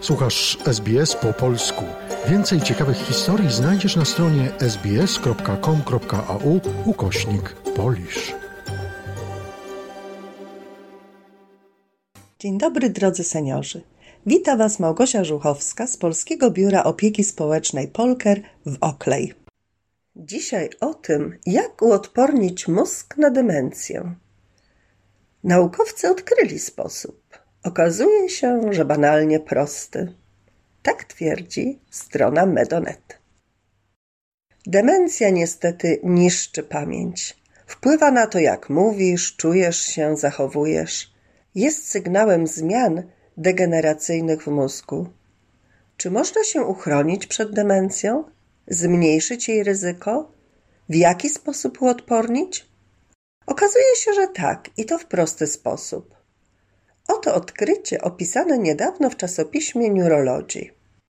Słuchasz SBS po polsku. Więcej ciekawych historii znajdziesz na stronie sbs.com.au/Polish. Dzień dobry, drodzy seniorzy. Wita Was Małgosia Żuchowska z Polskiego Biura Opieki Społecznej Polker w Ockley. Dzisiaj o tym, jak uodpornić mózg na demencję. Naukowcy odkryli sposób. Okazuje się, że banalnie prosty. Tak twierdzi strona Medonet. Demencja niestety niszczy pamięć. Wpływa na to, jak mówisz, czujesz się, zachowujesz. Jest sygnałem zmian degeneracyjnych w mózgu. Czy można się uchronić przed demencją? Zmniejszyć jej ryzyko? W jaki sposób uodpornić? Okazuje się, że tak, i to w prosty sposób. Oto odkrycie opisane niedawno w czasopiśmie Neurology.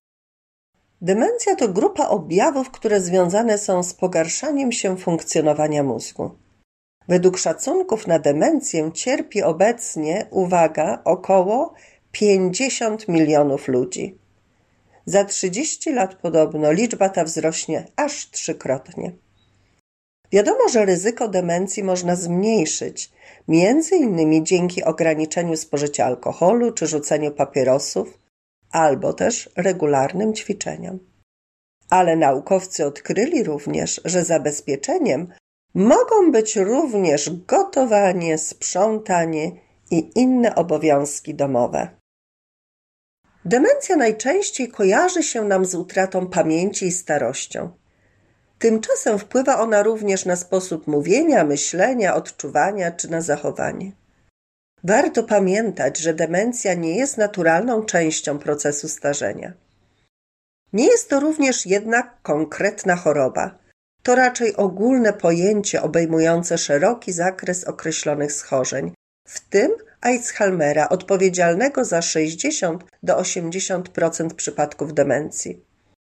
Demencja to grupa objawów, które związane są z pogarszaniem się funkcjonowania mózgu. Według szacunków na demencję cierpi obecnie, uwaga, około 50 milionów ludzi. Za 30 lat podobno liczba ta wzrośnie aż 3-krotnie. Wiadomo, że ryzyko demencji można zmniejszyć, między innymi dzięki ograniczeniu spożycia alkoholu czy rzuceniu papierosów, albo też regularnym ćwiczeniom. Ale naukowcy odkryli również, że zabezpieczeniem mogą być również gotowanie, sprzątanie i inne obowiązki domowe. Demencja najczęściej kojarzy się nam z utratą pamięci i starością. Tymczasem wpływa ona również na sposób mówienia, myślenia, odczuwania czy na zachowanie. Warto pamiętać, że demencja nie jest naturalną częścią procesu starzenia. Nie jest to również jednak konkretna choroba. To raczej ogólne pojęcie obejmujące szeroki zakres określonych schorzeń, w tym Alzheimera, odpowiedzialnego za 60 do 80% przypadków demencji.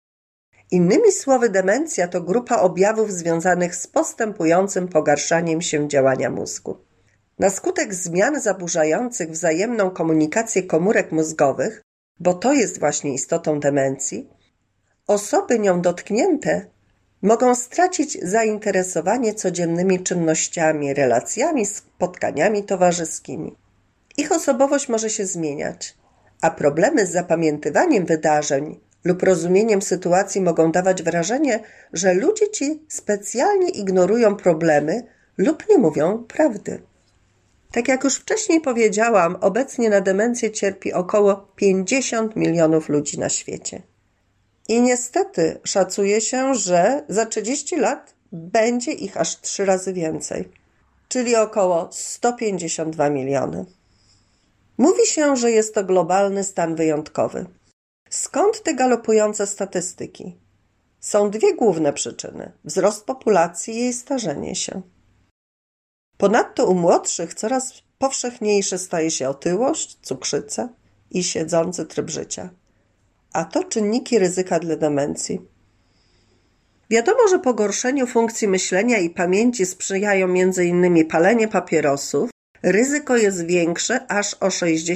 Innymi słowy, demencja to grupa objawów związanych z postępującym pogarszaniem się działania mózgu. Na skutek zmian zaburzających wzajemną komunikację komórek mózgowych, bo to jest właśnie istotą demencji, osoby nią dotknięte mogą stracić zainteresowanie codziennymi czynnościami, relacjami, spotkaniami towarzyskimi. Ich osobowość może się zmieniać, a problemy z zapamiętywaniem wydarzeń lub rozumieniem sytuacji mogą dawać wrażenie, że ludzie ci specjalnie ignorują problemy lub nie mówią prawdy. Tak jak już wcześniej powiedziałam, obecnie na demencję cierpi około 50 milionów ludzi na świecie. I niestety szacuje się, że za 30 lat będzie ich aż 3 razy więcej, czyli około 152 miliony. Mówi się, że jest to globalny stan wyjątkowy. Skąd te galopujące statystyki? Są 2 główne przyczyny: wzrost populacji i jej starzenie się. Ponadto u młodszych coraz powszechniejsze staje się otyłość, cukrzyca i siedzący tryb życia. A to czynniki ryzyka dla demencji. Wiadomo, że pogorszeniu funkcji myślenia i pamięci sprzyjają m.in. palenie papierosów, ryzyko jest większe aż o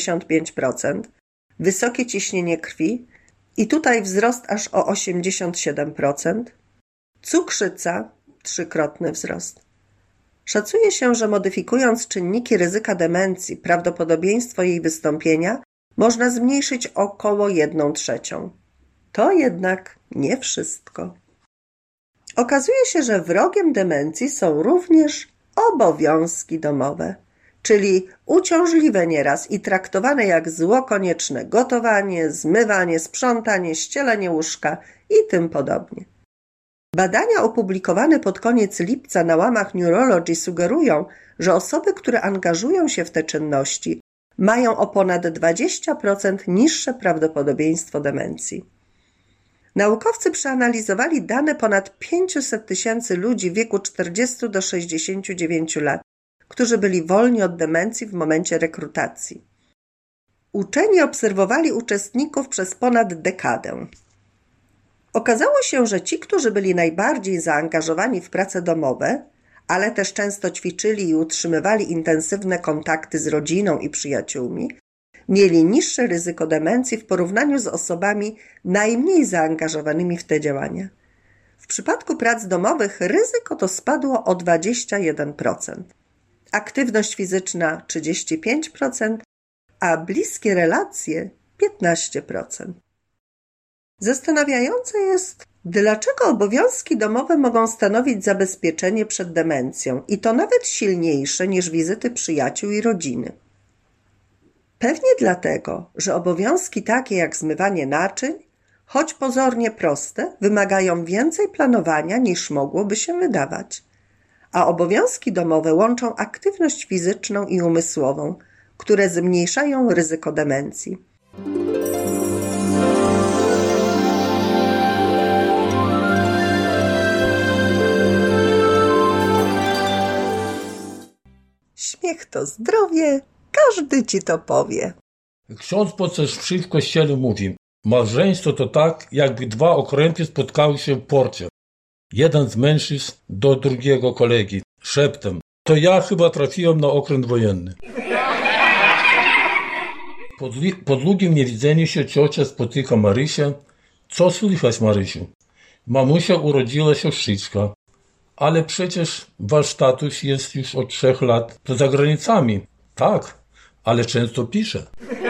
65%, wysokie ciśnienie krwi i tutaj wzrost aż o 87%, cukrzyca 3-krotny wzrost. Szacuje się, że modyfikując czynniki ryzyka demencji, prawdopodobieństwo jej wystąpienia można zmniejszyć około 1/3. To jednak nie wszystko. Okazuje się, że wrogiem demencji są również obowiązki domowe, czyli uciążliwe nieraz i traktowane jak zło konieczne gotowanie, zmywanie, sprzątanie, ścielenie łóżka i tym podobnie. Badania opublikowane pod koniec lipca na łamach Neurology sugerują, że osoby, które angażują się w te czynności, mają o ponad 20% niższe prawdopodobieństwo demencji. Naukowcy przeanalizowali dane ponad 500 tysięcy ludzi w wieku 40 do 69 lat, którzy byli wolni od demencji w momencie rekrutacji. Uczeni obserwowali uczestników przez ponad dekadę. Okazało się, że ci, którzy byli najbardziej zaangażowani w prace domowe, ale też często ćwiczyli i utrzymywali intensywne kontakty z rodziną i przyjaciółmi, mieli niższe ryzyko demencji w porównaniu z osobami najmniej zaangażowanymi w te działania. W przypadku prac domowych ryzyko to spadło o 21%, aktywność fizyczna 35%, a bliskie relacje 15%. Zastanawiające jest, dlaczego obowiązki domowe mogą stanowić zabezpieczenie przed demencją i to nawet silniejsze niż wizyty przyjaciół i rodziny. Pewnie dlatego, że obowiązki takie jak zmywanie naczyń, choć pozornie proste, wymagają więcej planowania niż mogłoby się wydawać, a obowiązki domowe łączą aktywność fizyczną i umysłową, które zmniejszają ryzyko demencji. Śmiech to zdrowie, każdy ci to powie. Ksiądz podczas mszy w kościele mówi: małżeństwo to tak, jakby dwa okręty spotkały się w porcie. Jeden z mężczyzn do drugiego kolegi, szeptem: to ja chyba trafiłem na okręt wojenny. Po długim niewidzeniu się ciocia spotyka Marysię. Co słychać, Marysiu? Mamusia urodziła siostrzyczka. Ale przecież wasz tatuś jest już od 3 lat poza granicami. Tak, ale często pisze.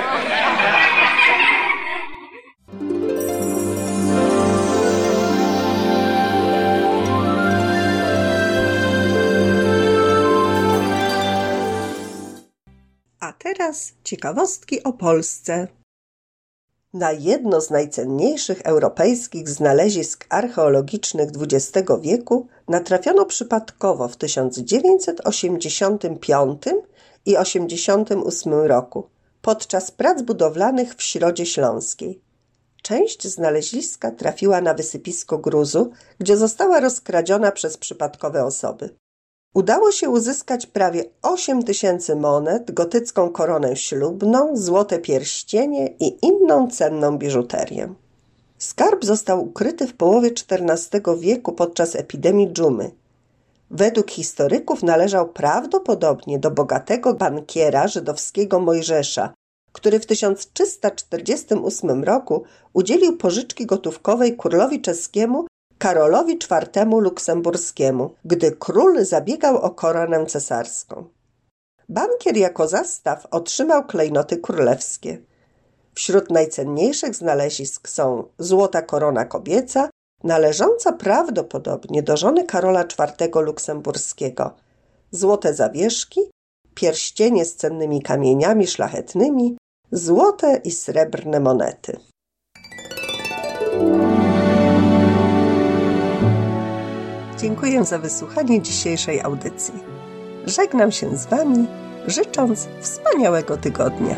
A teraz ciekawostki o Polsce. Na jedno z najcenniejszych europejskich znalezisk archeologicznych XX wieku natrafiono przypadkowo w 1985 i 1988 roku podczas prac budowlanych w Środzie Śląskiej. Część znaleziska trafiła na wysypisko gruzu, gdzie została rozkradziona przez przypadkowe osoby. Udało się uzyskać prawie 8000 monet, gotycką koronę ślubną, złote pierścienie i inną cenną biżuterię. Skarb został ukryty w połowie XIV wieku podczas epidemii dżumy. Według historyków należał prawdopodobnie do bogatego bankiera żydowskiego Mojżesza, który w 1348 roku udzielił pożyczki gotówkowej królowi czeskiemu Karolowi IV Luksemburskiemu, gdy król zabiegał o koronę cesarską. Bankier jako zastaw otrzymał klejnoty królewskie. Wśród najcenniejszych znalezisk są złota korona kobieca, należąca prawdopodobnie do żony Karola IV Luksemburskiego, złote zawieszki, pierścienie z cennymi kamieniami szlachetnymi, złote i srebrne monety. Dziękuję za wysłuchanie dzisiejszej audycji. Żegnam się z Wami, życząc wspaniałego tygodnia.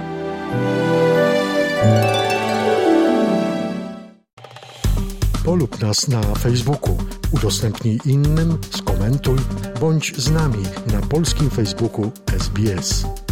Polub nas na Facebooku, udostępnij innym, skomentuj, bądź z nami na polskim Facebooku SBS.